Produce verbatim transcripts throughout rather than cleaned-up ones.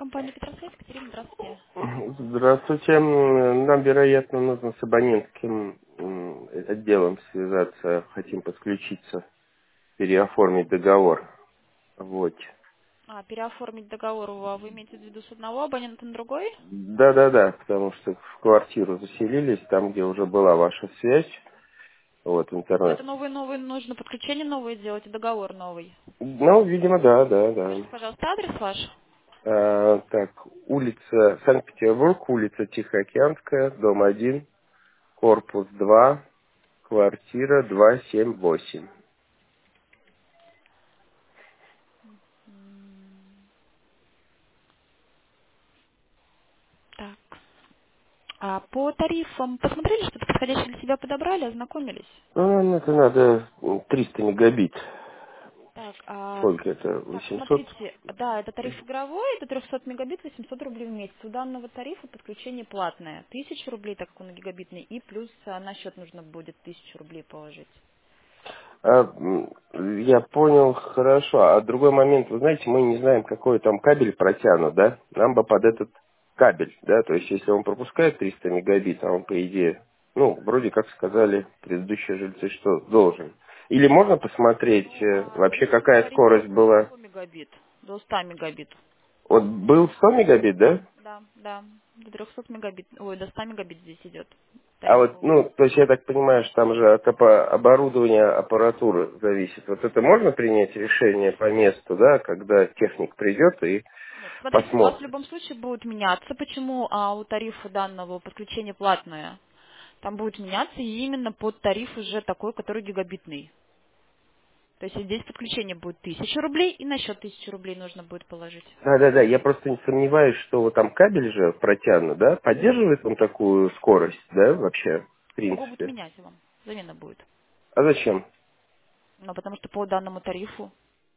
компания Петросвет. Екатерина, здравствуйте. Здравствуйте. М, Нам, вероятно, нужно с абонентским м, отделом связаться. Хотим подключиться, переоформить договор. Вот. А, переоформить договор а вы имеете в виду с одного абонента на другой? Да-да-да, потому что в квартиру заселились, там, где уже была ваша связь, вот, Но интернет. это новый, новый, нужно подключение новое делать и договор новый. Ну, видимо, да, да, да. Скажите, пожалуйста, адрес ваш? А, так, улица Санкт-Петербург, улица Тихоокеанская, дом один, корпус два, квартира двести семьдесят восемь. М, Так. А по тарифам посмотрели, что-то подходящее для себя подобрали, ознакомились? Ну, ну, это надо м, триста мегабит. Так, а, Сколько это? так, восемьсот? смотрите, да, это тариф игровой, это триста мегабит, восемьсот рублей в месяц. У данного тарифа подключение платное. тысяча рублей, так как он гигабитный, и плюс а, на счет нужно будет тысячу рублей положить. А, м, я понял, хорошо. А другой момент, вы знаете, мы не знаем, какой там кабель протянут, да? Нам бы под этот кабель, да? То есть, если он пропускает триста мегабит, а он, по идее, ну, вроде как сказали предыдущие жильцы, что должен. Или можно посмотреть Ну, э, а вообще, есть какая тариф скорость до была? ста мегабит, до ста мегабит. Вот был сто мегабит, Да, да? да, да, до трехсот мегабит, ой, до ста мегабит здесь идет. А Тариф вот, был. ну, то есть я так понимаю, что там же от опо- оборудования, аппаратуры зависит. Вот это можно принять решение по месту, да, когда техник придет и Нет, смотрите, у вас в посмотрит? любом случае будет меняться. Почему а, у тарифа данного подключения платное? Там будет меняться именно под тариф уже такой, который гигабитный. То есть здесь подключение будет тысяча рублей, и на счет тысячи рублей нужно будет положить. Да-да-да, я просто не сомневаюсь, что вот там кабель же протянут, да, поддерживает он такую скорость, да, вообще, в Его будут принципе. менять вам. Замена будет. А зачем? Ну, потому что по данному тарифу.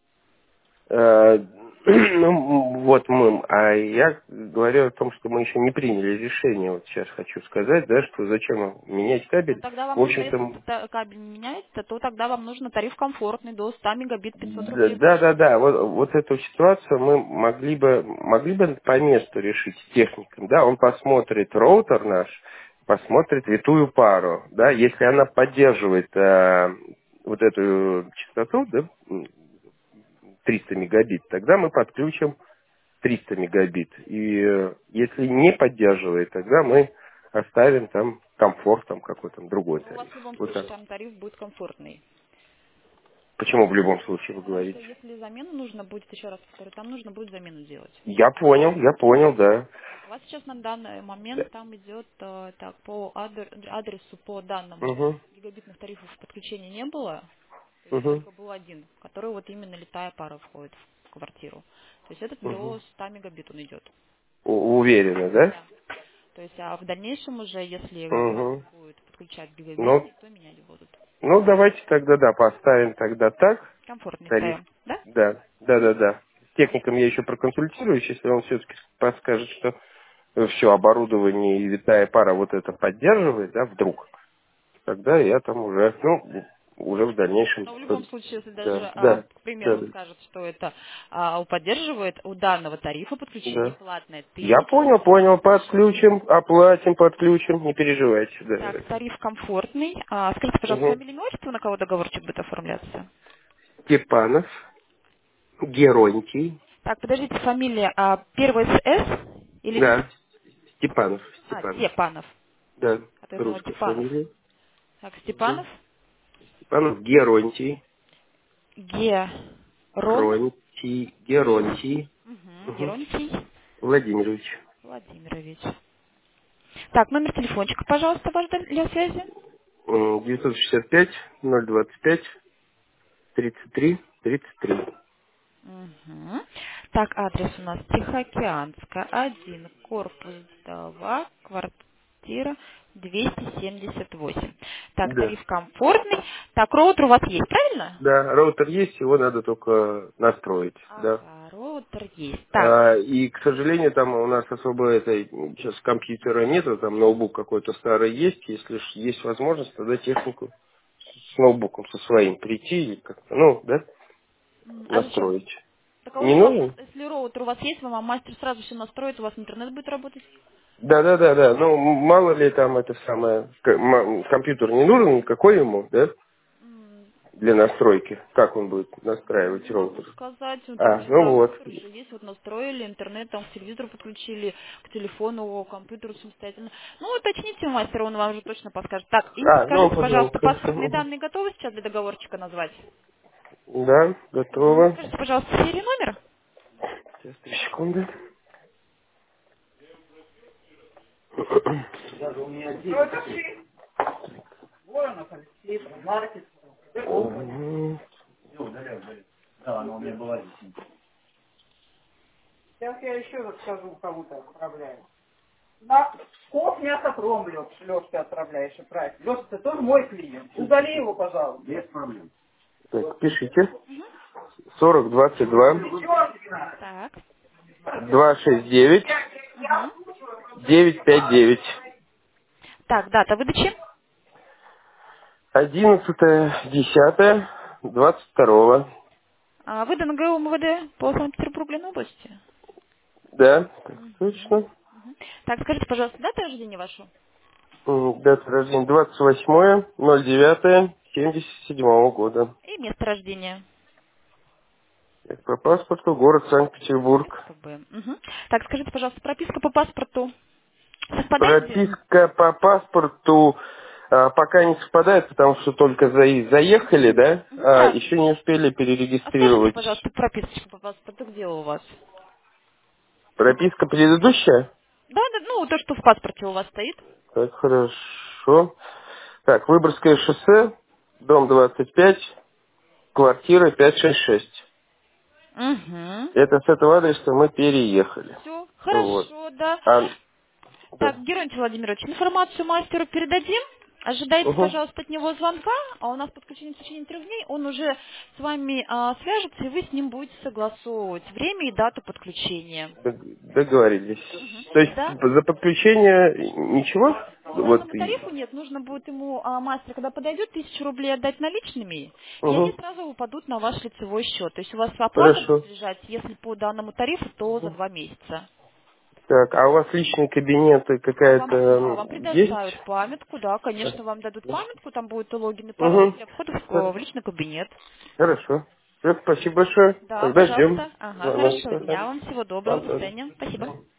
Э, Ну, вот мы, а я говорю о том, что мы еще не приняли решение, вот сейчас хочу сказать, да, что зачем менять Ну, кабель. тогда вам В нужно, если общем-то, та- кабель не меняется, то тогда вам нужно тариф комфортный до ста мегабит пятьсот Да, рублей да, да, положить. да. Вот, вот эту ситуацию мы могли бы, могли бы по месту решить с техником. Да, он посмотрит роутер наш, посмотрит витую пару. Да, если она поддерживает э, вот эту частоту, да, м, триста мегабит, тогда мы подключим триста мегабит. И э, если не поддерживает, тогда мы оставим там комфорт, там какой-то другой Но у вас тариф. в любом Вот случае так. там тариф будет комфортный. Почему в любом случае вы Потому что говорите? если замену нужно будет, еще раз повторю, там нужно будет замену делать. Я понял, я понял, да. Так, у вас сейчас на данный Да. момент там идет э, так, по адр- адресу, по данному Угу, гигабитных тарифов подключения не было, то есть угу, только был один, который вот именно летая пара входит в квартиру. То есть этот угу. до ста мегабит он идет. Уверены, да? Да. То есть, а в дальнейшем уже, если Угу. будет подключать Ну, гигабитный, то менять будут. ну, давайте тогда, да, поставим тогда так, Комфортный тариф. ставим, да? Да, да, да, да. С техником я еще проконсультируюсь, если он все-таки подскажет, что все оборудование и витая пара вот это поддерживает, да, вдруг, тогда я там уже, ну, уже в дальнейшем, Но в любом э, случае, если даже, да, а, да, к примеру, да, он да, скажет, что это а, поддерживает, у данного тарифа подключение да. платное Я тысяча понял, рублей понял, на счет. подключим, оплатим, подключим, не переживайте, Так, да. тариф комфортный. А, скажите, пожалуйста, Угу. фамилия, имя, отчество, на кого договорчик будет оформляться? Степанов, Геронтий, Так, подождите, фамилия а, первая с С или не... да, Степанов, А, Степанов, Степанов. да, А то я думала, русская Степанов. фамилия. Так, Мгм. Степанов. Степанов, Геронтий, Герон. Ронтий, Геронтий, Угу, угу. Геронтий Владимирович. Владимирович. Так, номер телефончика, пожалуйста, ваш для для связи. М, девятьсот шестьдесят пять ноль двадцать пять тридцать три тридцать три. Мгм. Так, адрес у нас Тихоокеанская, один, корпус два, квартира двести семьдесят восемь. Так, Да. тариф комфортный. Так, роутер у вас есть, правильно? Да, роутер есть, его надо только настроить, да. Ага, роутер есть. Так, А, и, к сожалению, там у нас особо этой сейчас компьютера нету, там ноутбук какой-то старый есть. Если ж есть возможность, тогда технику с ноутбуком со своим прийти и как-то, ну, да, м, а зачем? настроить. Так а у Не вас, нужен? если роутер у вас есть, вам мастер сразу все настроит, у вас интернет будет работать? Да, да, да, да. Ну, мало ли там это самое, к- м- компьютер не нужен, какой ему, да, М, для настройки? Как он будет Не настраивать могу роутер? сказать, ну, там А, же, ну да, вот. роутер уже есть, вот настроили, интернет там к телевизору подключили, к телефону, к компьютеру самостоятельно. Ну, уточните мастера, он вам уже точно подскажет. Так, и А, ну он скажите, позвонит, пожалуйста, хорошо. паспортные Мгм. данные готовы сейчас для договорчика назвать? Да, Мгм. готово. Скажите, пожалуйста, серию номер? Сейчас, три секунды. Мгм. Сейчас я еще раз скажу, кому ты отправляешь. На Ков мясопром, Леш, Леш, ты отправляешь, и правильно. Леш, ты тоже мой клиент. Удали его, пожалуйста. Без проблем. Так, пишите. сорок двадцать два Так. два шесть девять Мгм. девять пять девять. Так, дата выдачи. Одиннадцатое десятое двадцать второго. А, выдан ГУ МВД по Санкт-Петербургу Леной области. Да, так Мгм. точно. Мгм. Так, скажите, пожалуйста, дата рождения вашу? М, Дата рождения двадцать восьмое ноль девятое семьдесят седьмого года. И место рождения. Так, по паспорту город Санкт-Петербург. СПБ. Мгм. Так, скажите, пожалуйста, прописка по паспорту совпадает? где- Прописка по паспорту а, пока не совпадает, потому что только за- заехали, да, Мгм, а, да. еще не успели А скажите, перерегистрировать. пожалуйста, прописочку по паспорту где у вас? Прописка предыдущая? Да, да, ну, то, что в паспорте у вас стоит. Так, хорошо. Так, Выборгское шоссе, дом двадцать пять, квартира пятьсот шестьдесят шесть. Угу. Это с этого адреса мы переехали. Все, Вот. хорошо, да. А, Так, да. Геронтий Владимирович, информацию мастеру передадим. Ожидайте, Угу. пожалуйста, от него звонка, а у нас подключение в течение трех дней. Он уже с вами а, свяжется, и вы с ним будете согласовывать время и дату подключения. Дог- Договорились. Мгм. То есть Да. за подключение ничего? По Вот. данному и- тарифу нет, нужно будет ему а, мастер, когда подойдет, тысячу рублей отдать наличными, и они Угу. сразу упадут на ваш лицевой счет. То есть у вас оплата Хорошо. будет лежать, если по данному тарифу, то за Мгм. два месяца. Так, а у вас личный кабинет и А вам, какая-то да, м, вам есть? предоставят памятку, да, конечно, вам дадут памятку, там будет логин и пароль Угу. для входа в, в личный кабинет. Хорошо. Всё, спасибо большое. Да, Тогда ждем пожалуйста. Ага, звонок. хорошего Ага. дня вам, всего доброго, до Вам тоже. свидания. Спасибо.